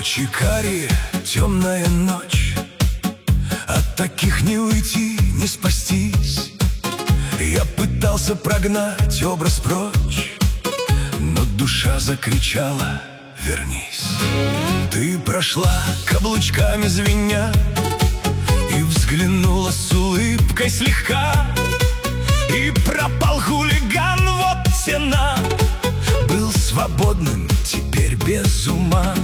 Очи карие, темная ночь, от таких не уйти, не спастись. Я пытался прогнать образ прочь, но душа закричала: вернись. Ты прошла каблучками звеня и взглянула с улыбкой слегка, и пропал хулиган, вот цена. Был свободным, теперь без ума.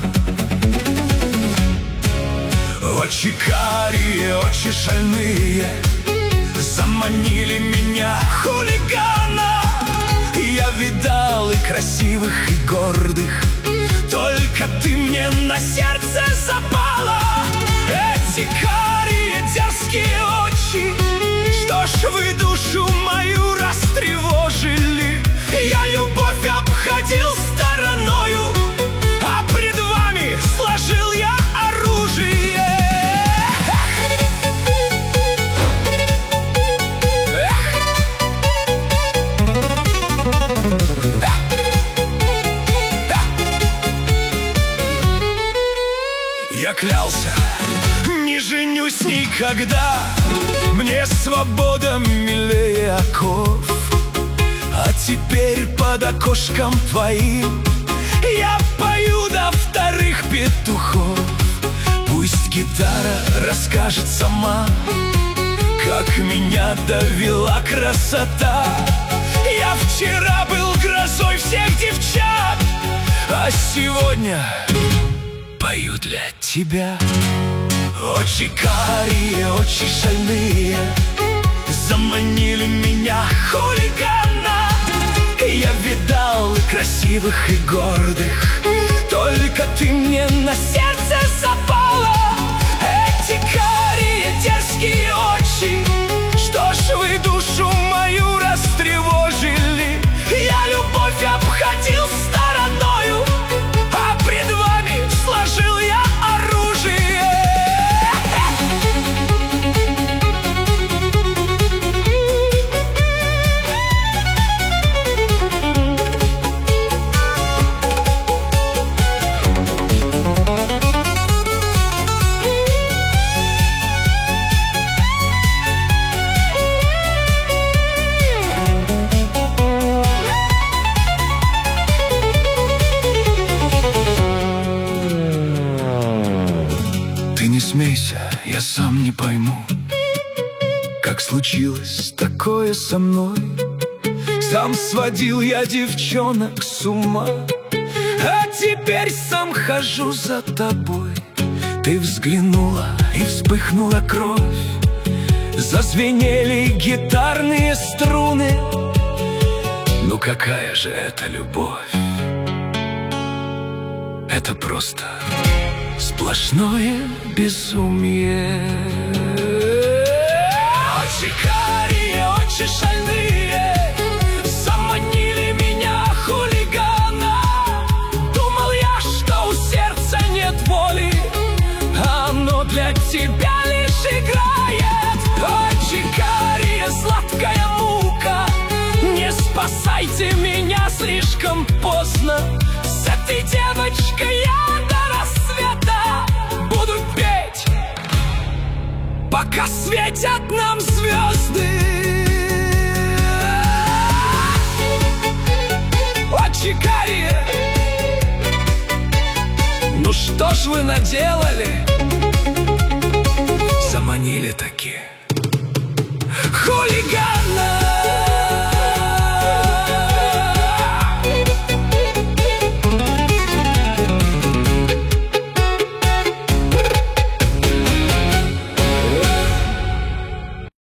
Очи карие, очи шальные заманили меня, хулигана. Я видал и красивых, и гордых, только ты мне на сердце запала. Эти карие дерзкие очи, что ж вы душу мою растревожили. Я любовь обходил стороною, а пред вами сложил я оружие. Я клялся, не женюсь никогда, мне свобода милее оков. А теперь под окошком твоим я пою до вторых петухов. Пусть гитара расскажет сама, как меня довела красота. Я вчера был грозой всех девчат, а сегодня пою для тебя. Очи карие, очи шальные заманили меня, хулигана. Я видал и красивых, и гордых, только ты мне на сердце запала. Эти карие дерзкие очи, что ж вы душу мою растревожили. Я любовь обходил стороною, а пред вами сложил я оружие. Смейся, я сам не пойму, как случилось такое со мной. Сам сводил я девчонок с ума, а теперь сам хожу за тобой. Ты взглянула, и вспыхнула кровь, зазвенели гитарные струны. Ну какая же это любовь? Это просто сплошное безумие. Очи карие, очи шальные заманили меня, хулигана. Думал я, что у сердца нет воли, а оно для тебя лишь играет. Очи карие, сладкая мука, не спасайте меня слишком поздно. С этой девочкой я до рассвета буду петь, пока светят нам звезды. Очи карие, ну что ж вы наделали? Заманили таки, хулиган.